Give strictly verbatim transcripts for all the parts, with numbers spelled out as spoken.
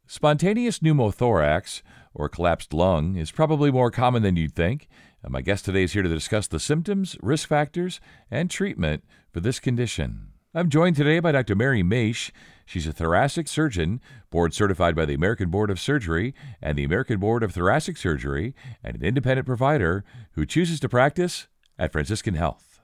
Spontaneous pneumothorax, or collapsed lung, is probably more common than you'd think. And my guest today is here to discuss the symptoms, risk factors, and treatment for this condition. I'm joined today by Doctor Mary Maish. She's a thoracic surgeon, board certified by the American Board of Surgery and the American Board of Thoracic Surgery, and an independent provider who chooses to practice at Franciscan Health.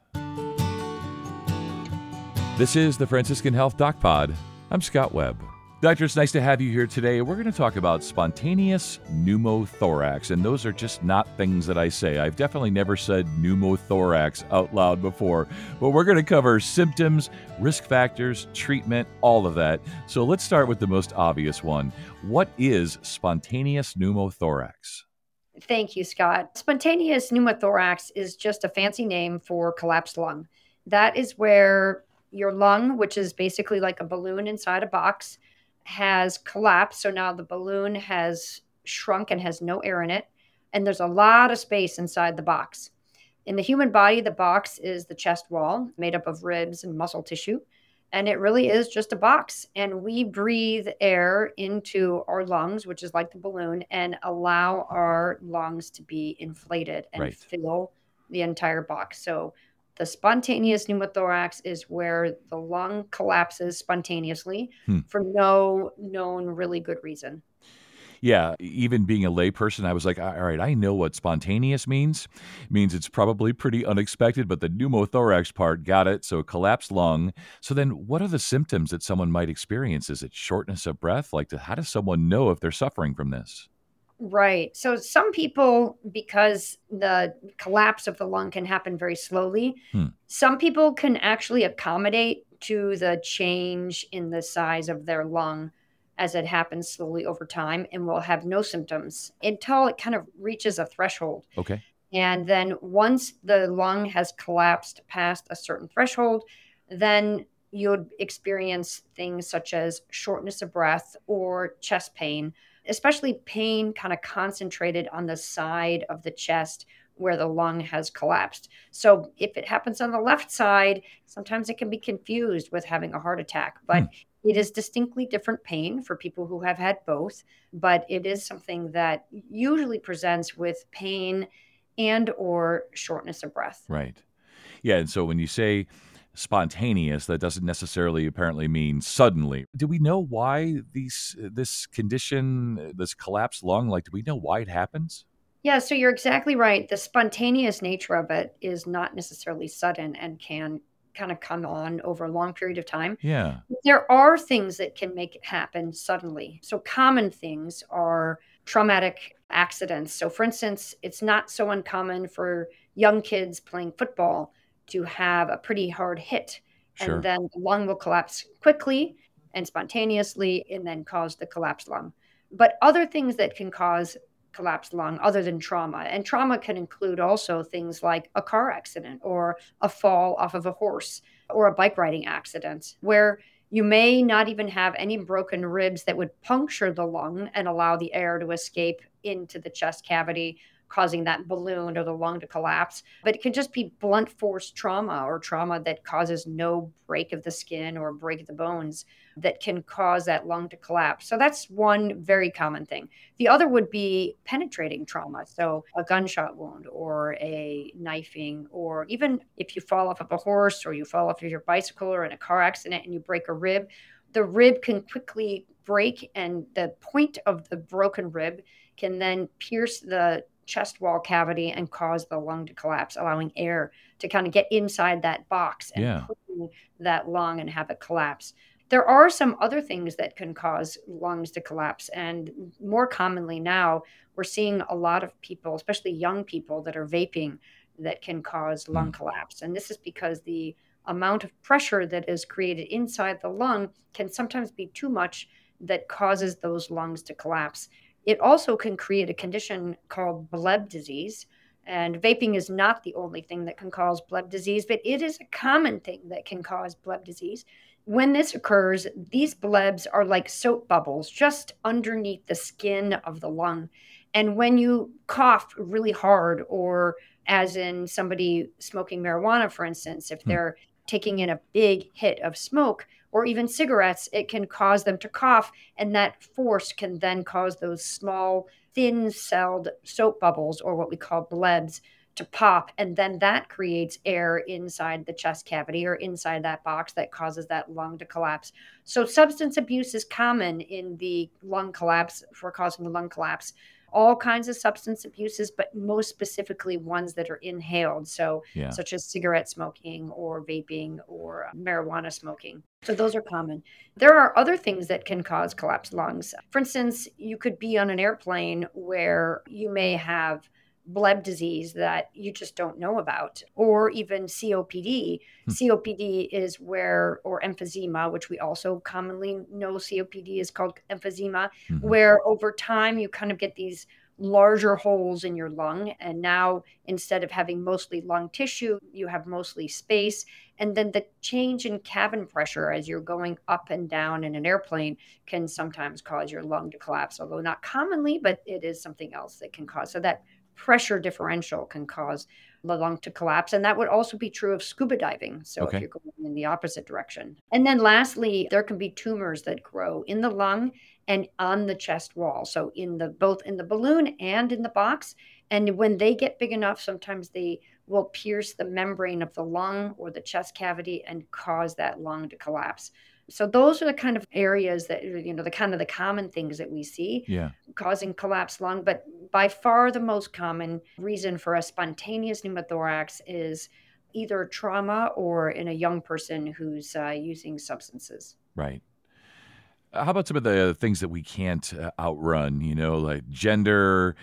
This is the Franciscan Health Doc Pod. I'm Scott Webb. Doctor, it's nice to have you here today. We're going to talk about spontaneous pneumothorax, and those are just not things that I say. I've definitely never said pneumothorax out loud before, but we're going to cover symptoms, risk factors, treatment, all of that. So let's start with the most obvious one. What is spontaneous pneumothorax? Thank you, Scott. Spontaneous pneumothorax is just a fancy name for collapsed lung. That is where your lung, which is basically like a balloon inside a box, has collapsed. So now the balloon has shrunk and has no air in it. And there's a lot of space inside the box. In the human body, the box is the chest wall made up of ribs and muscle tissue. And it really is just a box. And we breathe air into our lungs, which is like the balloon, and allow our lungs to be inflated and Right. fill the entire box. So the spontaneous pneumothorax is where the lung collapses spontaneously Hmm. for no known really good reason. Yeah, even being a layperson, I was like, all right, I know what spontaneous means. It means it's probably pretty unexpected, but the pneumothorax part, got it. So collapsed lung. So then what are the symptoms that someone might experience? Is it shortness of breath? Like, how does someone know if they're suffering from this? Right. So some people, because the collapse of the lung can happen very slowly, Hmm. some people can actually accommodate to the change in the size of their lung as it happens slowly over time and will have no symptoms until it kind of reaches a threshold. Okay. And then once the lung has collapsed past a certain threshold, then you'll experience things such as shortness of breath or chest pain, especially pain kind of concentrated on the side of the chest where the lung has collapsed. So if it happens on the left side, sometimes it can be confused with having a heart attack, Hmm. but it is distinctly different pain for people who have had both. But it is something that usually presents with pain and or shortness of breath. Right. Yeah. And so when you say spontaneous, that doesn't necessarily apparently mean suddenly. Do we know why these this condition, this collapsed lung, like, do we know why it happens? Yeah, so you're exactly right. The spontaneous nature of it is not necessarily sudden and can kind of come on over a long period of time. Yeah. There are things that can make it happen suddenly. So common things are traumatic accidents. So for instance, it's not so uncommon for young kids playing football to have a pretty hard hit, and Sure. then the lung will collapse quickly and spontaneously and then cause the collapsed lung. But other things that can cause collapsed lung other than trauma, and trauma can include also things like a car accident or a fall off of a horse or a bike riding accident, where you may not even have any broken ribs that would puncture the lung and allow the air to escape into the chest cavity, causing that balloon or the lung to collapse. But it can just be blunt force trauma or trauma that causes no break of the skin or break of the bones that can cause that lung to collapse. So that's one very common thing. The other would be penetrating trauma. So a gunshot wound or a knifing, or even if you fall off of a horse or you fall off of your bicycle or in a car accident and you break a rib, the rib can quickly break, and the point of the broken rib can then pierce the chest wall cavity and cause the lung to collapse, allowing air to kind of get inside that box and Yeah. push that lung and have it collapse. There are some other things that can cause lungs to collapse. And more commonly now, we're seeing a lot of people, especially young people, that are vaping that can cause Hmm. lung collapse. And this is because the amount of pressure that is created inside the lung can sometimes be too much that causes those lungs to collapse. It also can create a condition called Bleb disease. And vaping is not the only thing that can cause Bleb disease, but it is a common thing that can cause Bleb disease. When this occurs, these blebs are like soap bubbles just underneath the skin of the lung. And when you cough really hard, or as in somebody smoking marijuana, for instance, if Hmm. they're taking in a big hit of smoke, or even cigarettes, it can cause them to cough. And that force can then cause those small, thin celled soap bubbles, or what we call blebs, to pop. And then that creates air inside the chest cavity or inside that box that causes that lung to collapse. So substance abuse is common in the lung collapse for causing the lung collapse. All kinds of substance abuses, but most specifically ones that are inhaled. So Yeah. such as cigarette smoking or vaping or marijuana smoking. So those are common. There are other things that can cause collapsed lungs. For instance, you could be on an airplane where you may have bleb disease that you just don't know about, or even C O P D. Hmm. C O P D is where, or emphysema, which we also commonly know C O P D is called emphysema, Mhm. where over time you kind of get these larger holes in your lung. And now instead of having mostly lung tissue, you have mostly space. And then the change in cabin pressure as you're going up and down in an airplane can sometimes cause your lung to collapse, although not commonly, but it is something else that can cause. So that pressure differential can cause the lung to collapse. And that would also be true of scuba diving. So Okay. if you're going in the opposite direction. And then lastly, there can be tumors that grow in the lung and on the chest wall. So in the both in the balloon and in the box. And when they get big enough, sometimes they will pierce the membrane of the lung or the chest cavity and cause that lung to collapse. So those are the kind of areas that, you know, the kind of the common things that we see Yeah. causing collapsed lung. But by far the most common reason for a spontaneous pneumothorax is either trauma or in a young person who's uh, using substances. Right. Uh, How about some of the things that we can't uh, outrun, you know, like gender,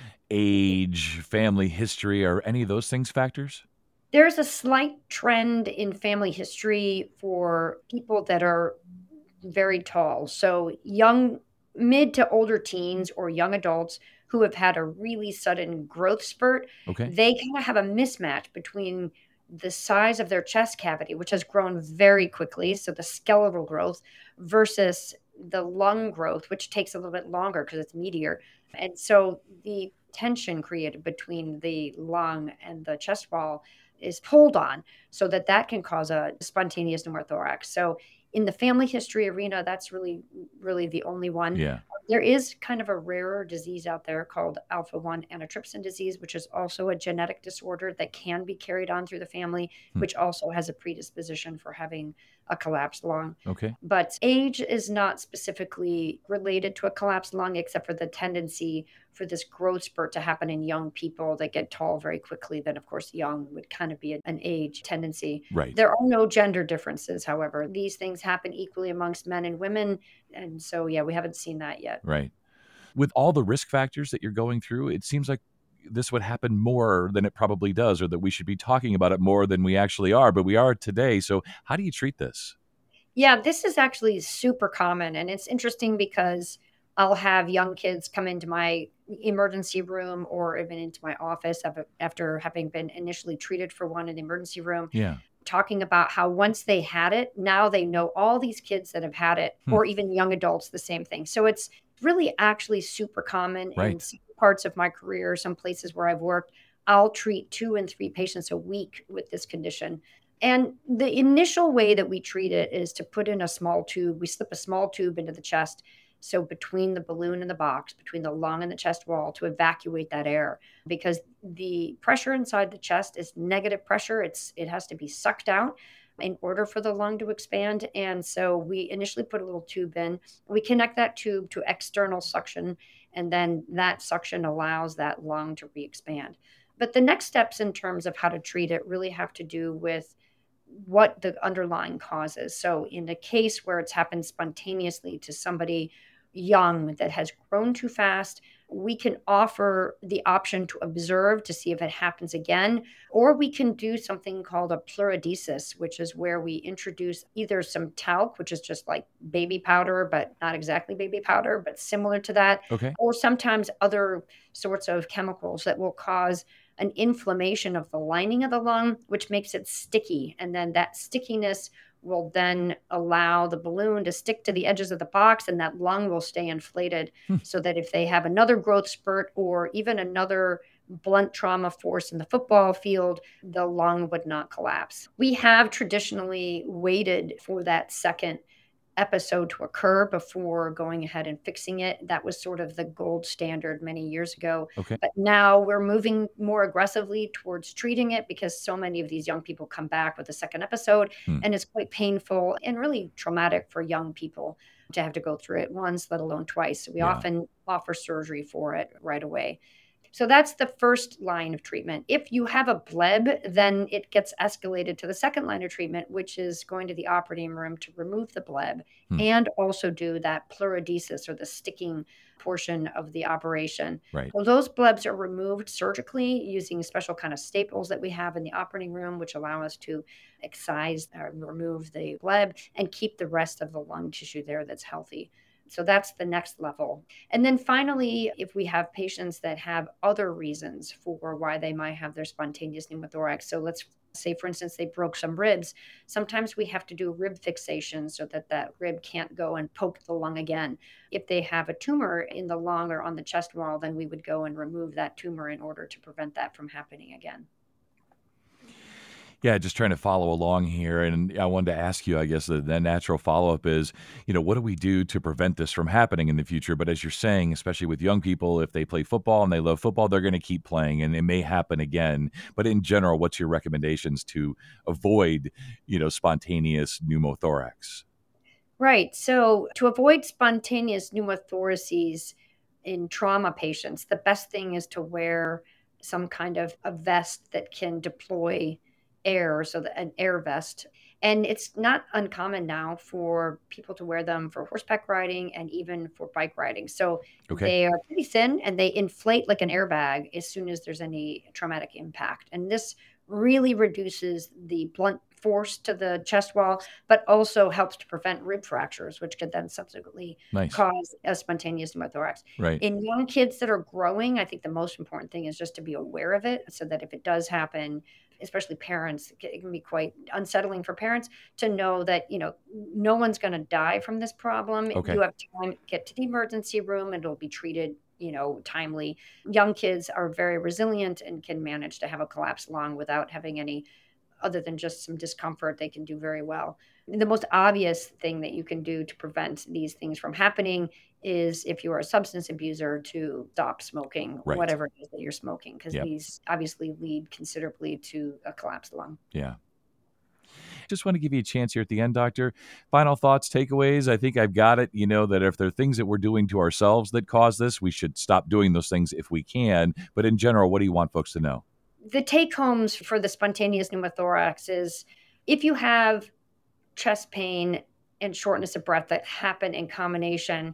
age, family history? Are any of those things factors? There's a slight trend in family history for people that are very tall. So young, mid to older teens or young adults who have had a really sudden growth spurt, Okay. they kind of have a mismatch between the size of their chest cavity, which has grown very quickly, so the skeletal growth, versus the lung growth, which takes a little bit longer because it's meatier. And so the tension created between the lung and the chest wall is pulled on so that that can cause a spontaneous pneumothorax. So in the family history arena, that's really, really the only one. Yeah. There is kind of a rarer disease out there called alpha one antitrypsin disease, which is also a genetic disorder that can be carried on through the family, Hmm. which also has a predisposition for having a collapsed lung. Okay. But age is not specifically related to a collapsed lung, except for the tendency for this growth spurt to happen in young people that get tall very quickly. Then, of course, young would kind of be an age tendency. Right. There are no gender differences, however. These things happen equally amongst men and women. And so, yeah, we haven't seen that yet. Right. With all the risk factors that you're going through, it seems like this would happen more than it probably does, or that we should be talking about it more than we actually are, but we are today. So how do you treat this? Yeah, this is actually super common. And it's interesting because I'll have young kids come into my emergency room or even into my office af- after having been initially treated for one in the emergency room, Yeah. talking about how once they had it, now they know all these kids that have had it, Hmm. or even young adults, the same thing. So it's really actually super common in Right. some parts of my career, some places where I've worked. I'll treat two and three patients a week with this condition. And the initial way that we treat it is to put in a small tube. We slip a small tube into the chest. So between the balloon and the box, between the lung and the chest wall, to evacuate that air, because the pressure inside the chest is negative pressure. It's it has to be sucked out in order for the lung to expand. And so we initially put a little tube in. We connect that tube to external suction, and then that suction allows that lung to re-expand. But the next steps in terms of how to treat it really have to do with what the underlying cause is. So, in a case where it's happened spontaneously to somebody young that has grown too fast, we can offer the option to observe to see if it happens again, or we can do something called a pleurodesis, which is where we introduce either some talc, which is just like baby powder, but not exactly baby powder, but similar to that, Okay. or sometimes other sorts of chemicals that will cause an inflammation of the lining of the lung, which makes it sticky. And then that stickiness will then allow the balloon to stick to the edges of the box, and that lung will stay inflated Hmm. so that if they have another growth spurt or even another blunt trauma force in the football field, the lung would not collapse. We have traditionally waited for that second episode to occur before going ahead and fixing it. That was sort of the gold standard many years ago. Okay. But now we're moving more aggressively towards treating it because so many of these young people come back with a second episode, Hmm. and it's quite painful and really traumatic for young people to have to go through it once, let alone twice. So we Yeah. often offer surgery for it right away. So that's the first line of treatment. If you have a bleb, then it gets escalated to the second line of treatment, which is going to the operating room to remove the bleb Hmm. and also do that pleurodesis, or the sticking portion of the operation. Right. Well, those blebs are removed surgically using special kind of staples that we have in the operating room, which allow us to excise or remove the bleb and keep the rest of the lung tissue there that's healthy. So that's the next level. And then finally, if we have patients that have other reasons for why they might have their spontaneous pneumothorax, so let's say, for instance, they broke some ribs, sometimes we have to do rib fixation so that that rib can't go and poke the lung again. If they have a tumor in the lung or on the chest wall, then we would go and remove that tumor in order to prevent that from happening again. Yeah, just trying to follow along here. And I wanted to ask you, I guess the, the natural follow-up is, you know, what do we do to prevent this from happening in the future? But as you're saying, especially with young people, if they play football and they love football, they're going to keep playing and it may happen again. But in general, what's your recommendations to avoid, you know, spontaneous pneumothorax? Right. So to avoid spontaneous pneumothoraces in trauma patients, the best thing is to wear some kind of a vest that can deploy air, so that an air vest. And it's not uncommon now for people to wear them for horseback riding and even for bike riding. So Okay. they are pretty thin and they inflate like an airbag as soon as there's any traumatic impact. And this really reduces the blunt force to the chest wall, but also helps to prevent rib fractures, which could then subsequently Nice. cause a spontaneous pneumothorax. Right. In young kids that are growing, I think the most important thing is just to be aware of it so that if it does happen, especially parents, it can be quite unsettling for parents to know that, you know, no one's going to die from this problem. Okay. You have time, get to the emergency room, and it'll be treated, you know, timely. Young kids are very resilient and can manage to have a collapsed lung without having any other than just some discomfort. They can do very well. The most obvious thing that you can do to prevent these things from happening is, if you are a substance abuser, to stop smoking, Right. whatever it is that you're smoking, because Yep. these obviously lead considerably to a collapsed lung. Yeah. Just want to give you a chance here at the end, Doctor. Final thoughts, takeaways. I think I've got it. You know, that if there are things that we're doing to ourselves that cause this, we should stop doing those things if we can. But in general, what do you want folks to know? The take homes for the spontaneous pneumothorax is, if you have chest pain and shortness of breath that happen in combination,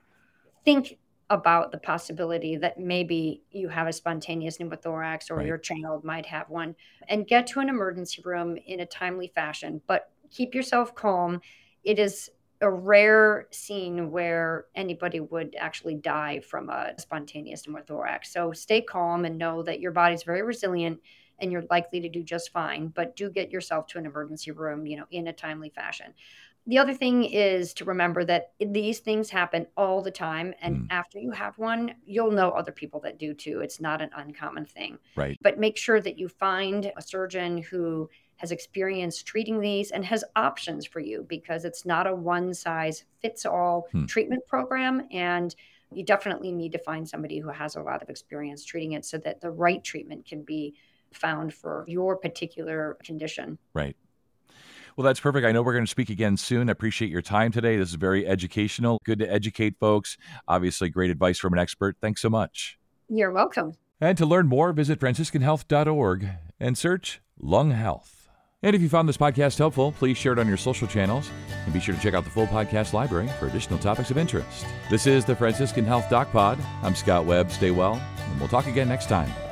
think about the possibility that maybe you have a spontaneous pneumothorax, or Right. your child might have one, and get to an emergency room in a timely fashion. But keep yourself calm. It is a rare scene where anybody would actually die from a spontaneous pneumothorax. So stay calm and know that your body's very resilient and you're likely to do just fine, but do get yourself to an emergency room, you know, in a timely fashion. The other thing is to remember that these things happen all the time. And Mm. after you have one, you'll know other people that do too. It's not an uncommon thing. Right. But make sure that you find a surgeon who has experience treating these and has options for you, because it's not a one size fits all Hmm. treatment program. And you definitely need to find somebody who has a lot of experience treating it so that the right treatment can be found for your particular condition. Right. Well, that's perfect. I know we're going to speak again soon. I appreciate your time today. This is very educational. Good to educate folks. Obviously, great advice from an expert. Thanks so much. You're welcome. And to learn more, visit franciscan health dot org and search Lung Health. And if you found this podcast helpful, please share it on your social channels. And be sure to check out the full podcast library for additional topics of interest. This is the Franciscan Health Doc Pod. I'm Scott Webb. Stay well, and we'll talk again next time.